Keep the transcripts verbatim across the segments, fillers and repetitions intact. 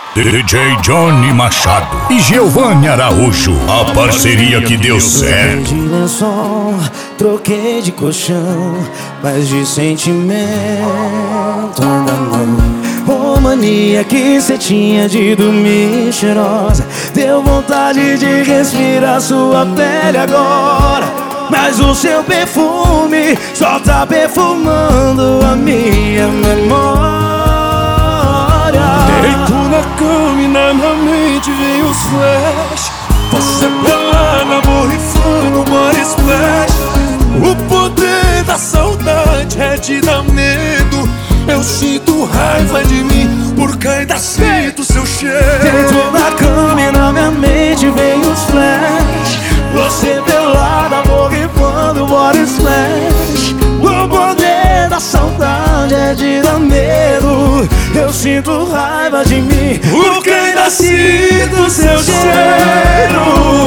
D J Johnny Machado e Giovanni Araújo, a parceria que deu certo. Troquei de lençol, troquei de colchão, mas de sentimento ainda não. Ô mania que cê tinha de dormir cheirosa, deu vontade de respirar sua pele agora. Mas o seu perfume só tá perfumando a minha memória. Deito na cama e na minha mente vem os flash. Você pelada, borrifando, body splash. O poder da saudade é de dar medo. Eu sinto raiva de mim, porque ainda sinto seu cheiro. Deito na cama e na minha mente vem os flash. Você pelada, borrifando, body splash. O poder da saudade é de dar medo. Eu sinto raiva de mim, porque ainda sinto seu cheiro.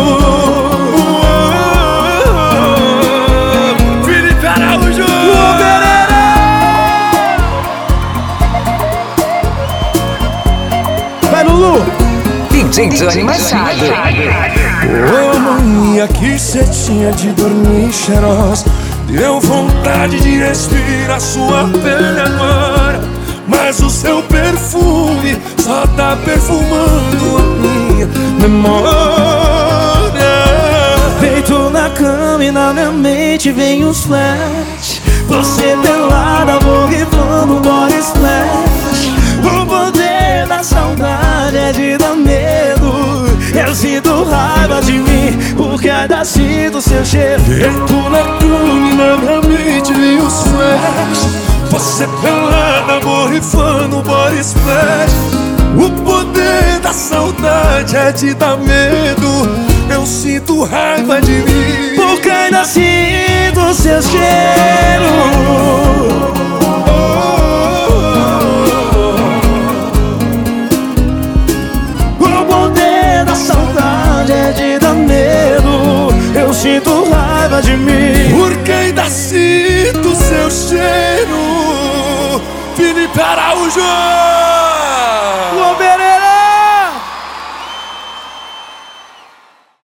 Felipe Araújo! Vai, Lulu! D J Johnny Machado. Ô mania que cê tinha de dormir cheirosa, deu vontade de respirar sua pele agora. Mas o seu perfume só tá perfumando a minha memória. Deito na cama e na minha mente vem os flash. Você pelada, borrifando, body splash. O poder da saudade é de dar medo. Eu sinto raiva de mim, porque ainda sinto seu cheiro. Deito na cama e na minha mente vem os flash. Você pelada, borrifando, body splash. O poder da saudade é de dar medo. Eu sinto raiva de mim, porque ainda sinto seu cheiro. O poder da saudade é de dar medo. Eu sinto raiva de mim, porque ainda sinto seu cheiro. Felipe Araújo!